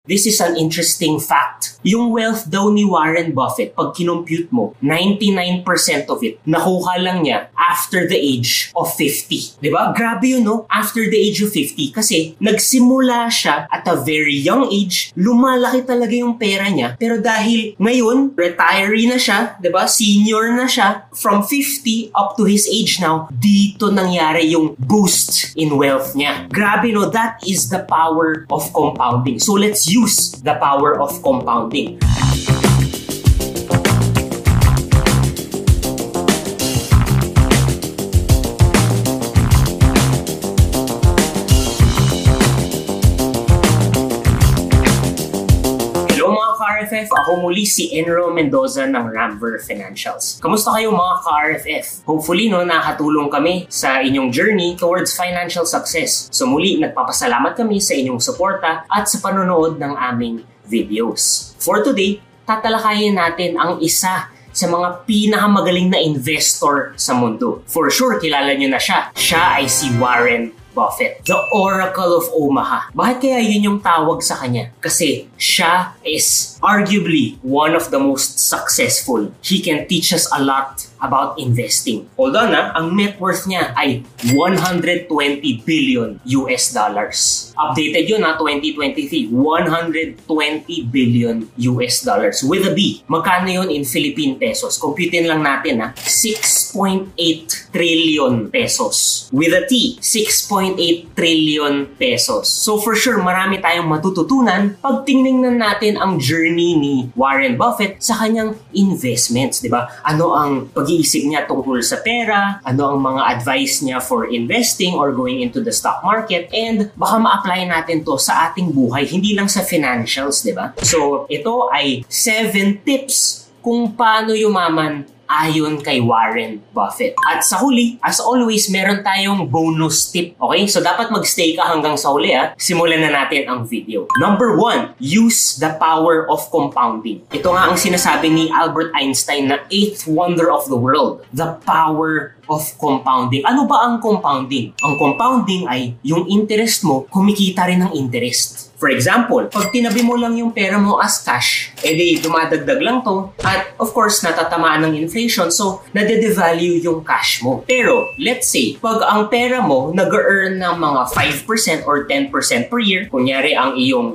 This is an interesting fact. Yung wealth daw ni Warren Buffett, pag kinompute mo, 99% of it, nakuha lang niya after the age of 50. Diba? Grabe yun, no? After the age of 50. Kasi nagsimula siya at a very young age, lumalaki talaga yung pera niya. Pero dahil ngayon, retiree na siya, diba? Senior na siya, from 50 up to his age now, dito nangyari yung boost in wealth niya. Grabe, no? That is the power of compounding. So let's use the power of compounding. Ka-RFF, ako muli si Enro Mendoza ng Ramver Financials. Kamusta kayo mga ka-RFF? Hopefully, nakatulong kami sa inyong journey towards financial success. So muli, nagpapasalamat kami sa inyong suporta at sa panonood ng aming videos. For today, tatalakayin natin ang isa sa mga pinakamagaling na investor sa mundo. For sure, kilala nyo na siya. Siya ay si Warren Buffett, the Oracle of Omaha. Bakit kaya yun yung tawag sa kanya? Kasi siya is arguably one of the most successful. He can teach us a lot about investing. Although ang net worth niya ay 120 billion US dollars. Updated yun 2023, 120 billion US dollars with a B. Magkano yun in Philippine pesos? Computin lang natin 6.8 trillion pesos. With a T, 6.8 trillion pesos. So for sure, marami tayong matututunan pag tingnan natin ang journey ni Warren Buffett sa kanyang investments, di ba? Ano ang pag-iisip niya tungkol sa pera, ano ang mga advice niya for investing or going into the stock market, and baka ma-apply natin to sa ating buhay, hindi lang sa financials, di ba? So ito ay 7 tips kung paano yumaman ayon kay Warren Buffett. At sa huli, as always, meron tayong bonus tip. Okay? So dapat mag-stay ka hanggang sa huli. Simulan na natin ang video. Number 1, use the power of compounding. Ito nga ang sinasabi ni Albert Einstein na 8th wonder of the world. The power of compounding. Ano ba ang compounding? Ang compounding ay yung interest mo, kumikita rin ng interest. For example, pag tinabi mo lang yung pera mo as cash, edi dumadagdag lang to at of course natatamaan ng inflation, so nade-devalue yung cash mo. Pero let's say, pag ang pera mo nag-earn ng mga 5% or 10% per year, kunyari ang iyong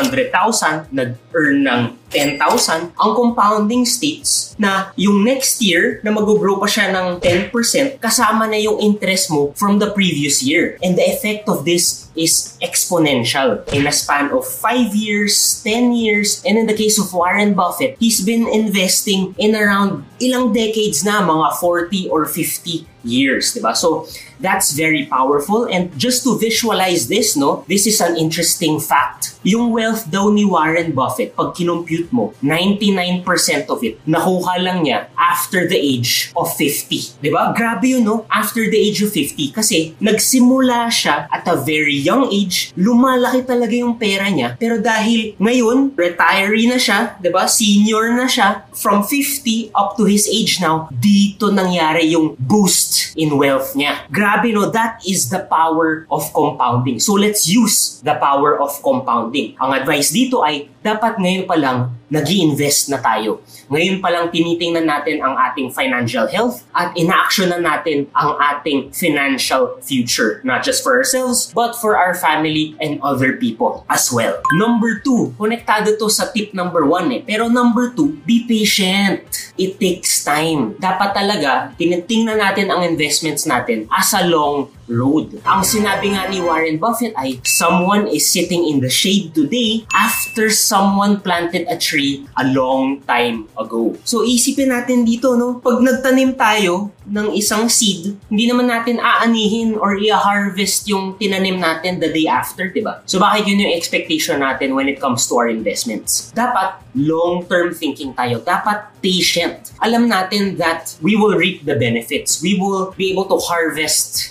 100,000 nag-earn ng 10,000, ang compounding states na yung next year na mag-grow pa siya ng 10%, kasama na yung interest mo from the previous year. And the effect of this is exponential. In a span of 5 years, 10 years, and in the case of Warren Buffett, he's been investing in around ilang decades na, mga 40 or 50 years, diba? So that's very powerful. And just to visualize this, this is an interesting fact. Yung wealth daw ni Warren Buffett, pag kinompute mo, 99% of it, nakuha lang niya after the age of 50. Diba? Grabe yun, After the age of 50. Kasi nagsimula siya at a very young age, lumalaki talaga yung pera niya. Pero dahil ngayon, retiree na siya, diba? Senior na siya, from 50 up to his age now, dito nangyari yung boost in wealth niya. Grabe, that is the power of compounding. So let's use the power of compounding. Ang advice dito ay dapat ngayon pa lang nag-i-invest na tayo. Ngayon pa lang tinitingnan natin ang ating financial health at ina-action na natin ang ating financial future. Not just for ourselves, but for our family and other people as well. Number 2, konektado to sa tip number 1 Pero number 2, be patient. It takes time. Dapat talaga, tinitingnan natin ang investments natin as a long road. Ang sinabi nga ni Warren Buffett ay, someone is sitting in the shade today after someone planted a tree a long time ago. So isipin natin dito, pag nagtanim tayo ng isang seed, hindi naman natin aanihin or i-harvest yung tinanim natin the day after, diba? So bakit yun yung expectation natin when it comes to our investments? Dapat long-term thinking tayo. Dapat patient. Alam natin that we will reap the benefits. We will be able to harvest our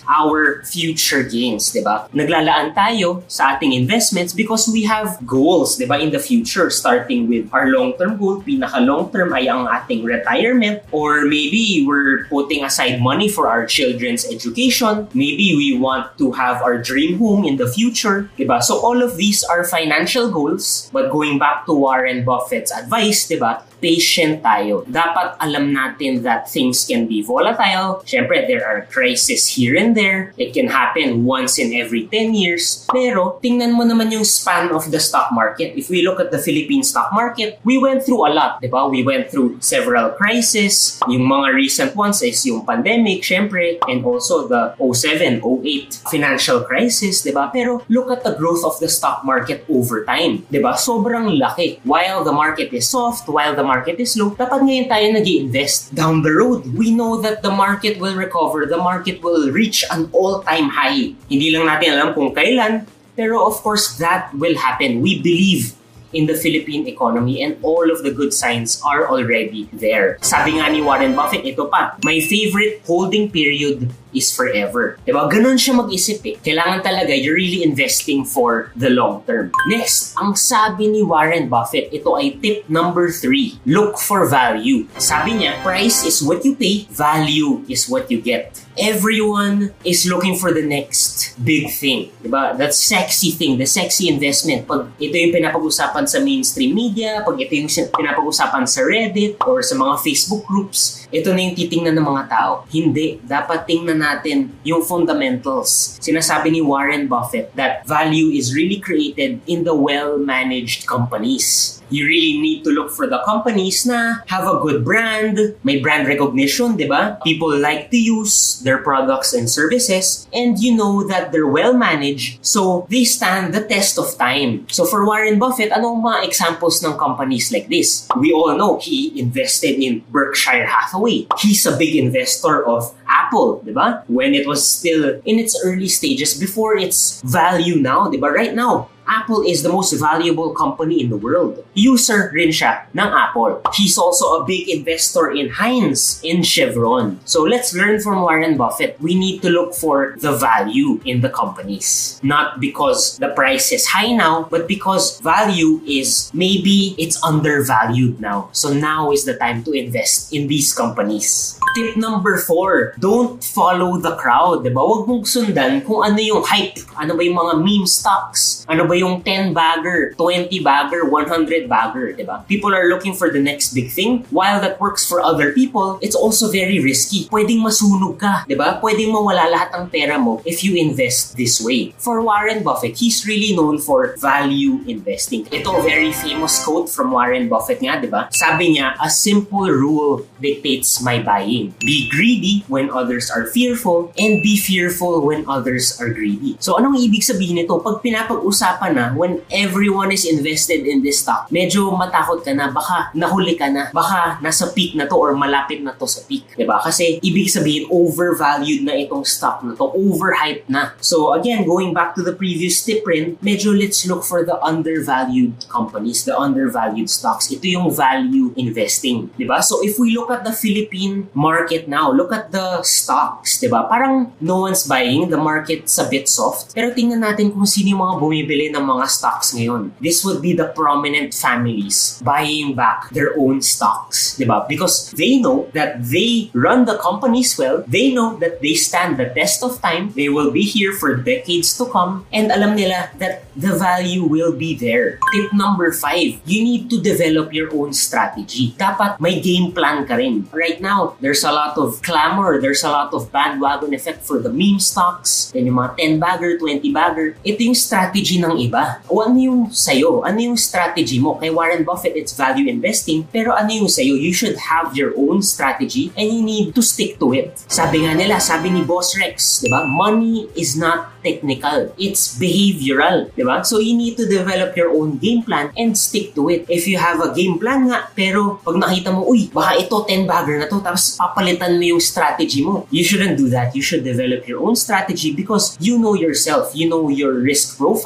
for future gains, di ba? Naglalaan tayo sa ating investments because we have goals, di ba, in the future, starting with our long-term goal. Pinaka-long-term ay ang ating retirement, or maybe we're putting aside money for our children's education. Maybe we want to have our dream home in the future, di ba? So all of these are financial goals, but going back to Warren Buffett's advice, di ba, patient tayo. Dapat alam natin that things can be volatile. Siyempre, there are crises here and there. It can happen once in every 10 years. Pero, tingnan mo naman yung span of the stock market. If we look at the Philippine stock market, we went through a lot, di ba? We went through several crises. Yung mga recent ones is yung pandemic, siyempre, and also the 07, 08 financial crisis, di ba? Pero, look at the growth of the stock market over time, di ba? Sobrang laki. While the market is soft, while the market is low, dapat ngayon tayo nag-i-invest. Down the road, we know that the market will recover, the market will reach an all-time high. Hindi lang natin alam kung kailan, pero of course, that will happen. We believe in the Philippine economy and all of the good signs are already there. Sabi nga ni Warren Buffett, ito pa, my favorite holding period is forever. Diba? Ganun siya mag-isip eh. Kailangan talaga you're really investing for the long term. Next, ang sabi ni Warren Buffett, ito ay tip number 3. Look for value. Sabi niya, price is what you pay, value is what you get. Everyone is looking for the next big thing. Diba? That sexy thing, the sexy investment. Pag ito yung pinapag-usapan sa mainstream media, pag ito yung pinapag-usapan sa Reddit or sa mga Facebook groups, ito na yung titingnan ng mga tao. Hindi. Dapat tingnan natin yung fundamentals. Sinasabi ni Warren Buffett that value is really created in the well-managed companies. You really need to look for the companies na have a good brand, may brand recognition, di ba? People like to use their products and services, and you know that they're well-managed, so they stand the test of time. So for Warren Buffett, anong mga examples ng companies like this? We all know he invested in Berkshire Hathaway. He's a big investor of Apple, di ba? When it was still in its early stages before its value now, di ba? Right now, Apple is the most valuable company in the world. User rin siya ng Apple. He's also a big investor in Heinz, in Chevron. So let's learn from Warren Buffett. We need to look for the value in the companies. Not because the price is high now, but because value is maybe it's undervalued now. So now is the time to invest in these companies. Tip number 4, don't follow the crowd. Diba? Huwag mong sundan kung ano yung hype. Ano ba yung mga meme stocks? Ano ba yung 10-bagger, 20-bagger, 100-bagger, diba? People are looking for the next big thing. While that works for other people, it's also very risky. Pwedeng masunog ka, diba? Pwedeng mawala lahat ng pera mo if you invest this way. For Warren Buffett, he's really known for value investing. Ito, very famous quote from Warren Buffett nga, diba? Sabi niya, a simple rule dictates my buying. Be greedy when others are fearful, and be fearful when others are greedy. So, anong ibig sabihin nito? Pag pinapag-usapan na, when everyone is invested in this stock, medyo matakot ka na, baka nahuli ka na, baka nasa peak na to or malapit na to sa peak. Diba? Kasi, ibig sabihin, overvalued na itong stock na to, overhyped na. So, again, going back to the previous tip rin, medyo let's look for the undervalued companies, the undervalued stocks. Ito yung value investing. Diba? So, if we look at the Philippine market now, look at the stocks, diba? Parang no one's buying, the market's a bit soft. Pero tingnan natin kung sino yung mga bumibili ng mga stocks ngayon. This would be the prominent families buying back their own stocks, diba? Because they know that they run the companies well, they know that they stand the test of time, they will be here for decades to come, and alam nila that the value will be there. Tip number 5, you need to develop your own strategy. Dapat may game plan ka rin. Right now, there's a lot of clamor, there's a lot of bandwagon effect for the meme stocks, then yung mga 10-bagger, 20-bagger. Ito yung strategy ng iba. O ano yung sayo? Ano yung strategy mo? Kay Warren Buffett, it's value investing. Pero ano yung sayo? You should have your own strategy and you need to stick to it. Sabi nga nila, sabi ni Boss Rex, diba? Money is not technical. It's behavioral. Diba? So you need to develop your own game plan and stick to it. If you have a game plan nga, pero pag nakita mo, uy, baka ito 10-bagger na to, tapos papalitan mo yung strategy mo. You shouldn't do that. You should develop your own strategy because you know yourself. You know your risk profile. You know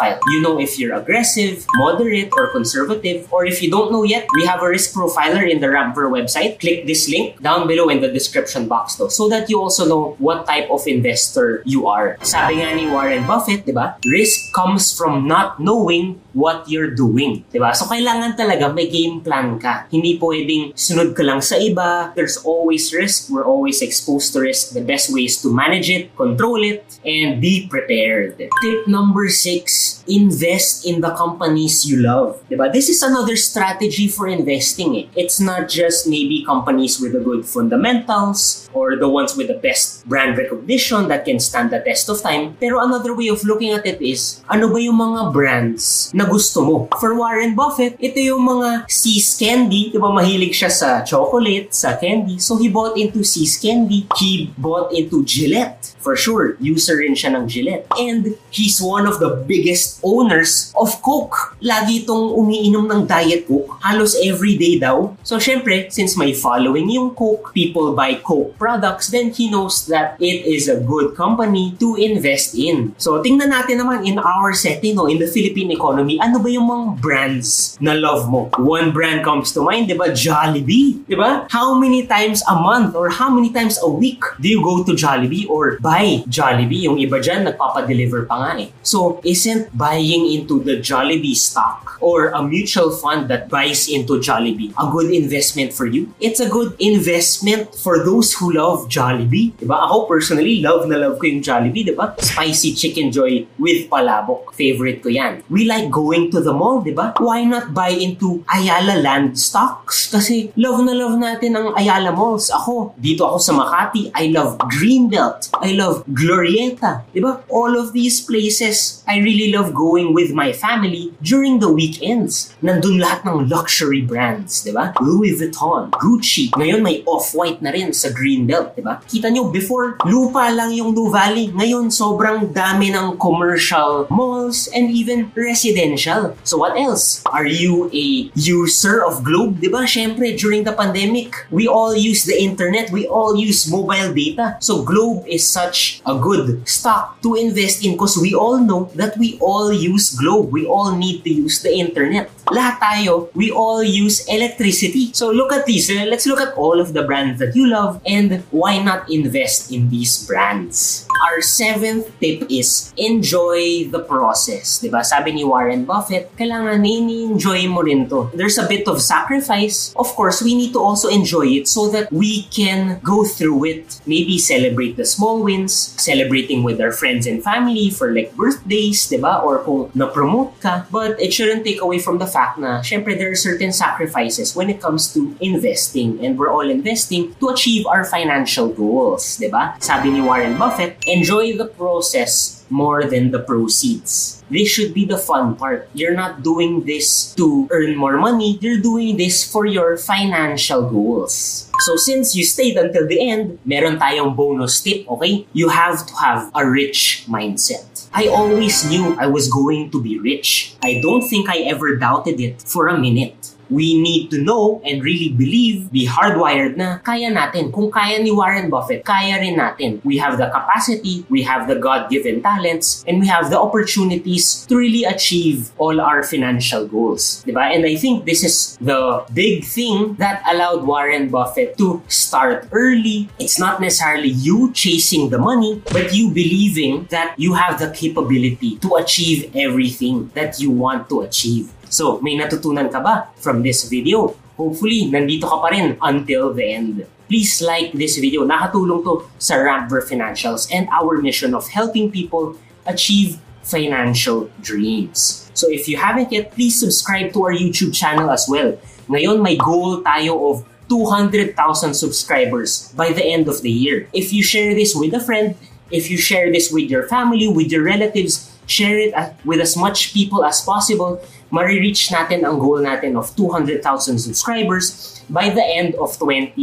know if you're aggressive, moderate, or conservative. Or if you don't know yet, we have a risk profiler in the Ramver website. Click this link down below in the description box though, so that you also know what type of investor you are. Sabi nga ni Warren Buffett, di ba? Risk comes from not knowing what you're doing. Diba? So, kailangan talaga may game plan ka. Hindi pwedeng sunod ka lang sa iba. There's always risk. We're always exposed to risk. The best way is to manage it, control it, and be prepared. Tip number 6, invest in the companies you love. Diba? This is another strategy for investing. It's not just maybe companies with the good fundamentals or the ones with the best brand recognition that can stand the test of time. Pero another way of looking at it is, ano ba yung mga brands na gusto mo? For Warren Buffett, ito yung mga See's Candy. Diba mahilig siya sa chocolate, sa candy. So he bought into See's Candy. He bought into Gillette. For sure, user rin siya ng Gillette. And he's one of the biggest owners of Coke. Lagi itong umiinom ng Diet Coke. Halos everyday daw. So syempre, since may following yung Coke, people buy Coke products, then he knows that it is a good company to invest in. So tingnan natin naman in our setting, no, in the Philippine economy, ano ba yung mga brands na love mo? One brand comes to mind, diba? Jollibee. Diba? How many times a month or how many times a week do you go to Jollibee or buy Jollibee? Yung iba dyan, nagpapadeliver pa nga eh. So, isn't buying into the Jollibee stock or a mutual fund that buys into Jollibee a good investment for you? It's a good investment for those who love Jollibee. Diba? Ako personally, love na love ko yung Jollibee, diba? Spicy Chicken Joy with palabok. Favorite ko yan. We like going to the mall, diba? Why not buy into Ayala Land stocks? Kasi love na love natin ang Ayala Malls. Dito ako sa Makati, I love Greenbelt. I love Glorieta. Diba? All of these places, I really love going with my family during the weekends. Nandun lahat ng luxury brands, diba? Louis Vuitton, Gucci. Ngayon may Off-White na rin sa Greenbelt, diba? Kita nyo, before, lupa lang yung Nuvali. Ngayon, sobrang dami ng commercial malls and even residential. So what else? Are you a user of Globe? Diba? Syempre, during the pandemic, we all use the internet. We all use mobile data. So Globe is such a good stock to invest in because we all know that we all use Globe. We all need to use the internet. Lahat tayo, we all use electricity. So look at these. Let's look at all of the brands that you love and why not invest in these brands. Our 7th tip is enjoy the process. Diba? Sabi ni Warren Buffett, kailangan ini-enjoy mo rin to. There's a bit of sacrifice. Of course, we need to also enjoy it so that we can go through it. Maybe celebrate the small wins, celebrating with our friends and family for like birthdays, diba? Or kung na-promote ka. But it shouldn't take away from the fact na, syempre, there are certain sacrifices when it comes to investing. And we're all investing to achieve our financial goals, diba? Sabi ni Warren Buffett, enjoy the process more than the proceeds. This should be the fun part. You're not doing this to earn more money. You're doing this for your financial goals. So since you stayed until the end, meron tayong bonus tip, okay? You have to have a rich mindset. I always knew I was going to be rich. I don't think I ever doubted it for a minute. We need to know and really believe, be hardwired na kaya natin. Kung kaya ni Warren Buffett, kaya rin natin. We have the capacity, we have the God-given talents, and we have the opportunities to really achieve all our financial goals. Diba? And I think this is the big thing that allowed Warren Buffett to start early. It's not necessarily you chasing the money, but you believing that you have the capability to achieve everything that you want to achieve. So, may natutunan ka ba from this video? Hopefully, nandito ka pa rin until the end. Please like this video. Nakatulong to sa Ramver Financials and our mission of helping people achieve financial dreams. So, if you haven't yet, please subscribe to our YouTube channel as well. Ngayon, may goal tayo of 200,000 subscribers by the end of the year. If you share this with a friend, if you share this with your family, with your relatives, share it with as much people as possible, marireach natin ang goal natin of 200,000 subscribers by the end of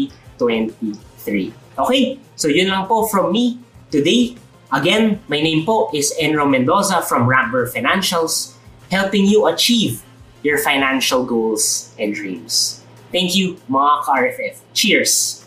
2023. Okay? So yun lang po from me today. Again, my name po is Enro Mendoza from Ramver Financials, helping you achieve your financial goals and dreams. Thank you, mga ka-RFF. Cheers!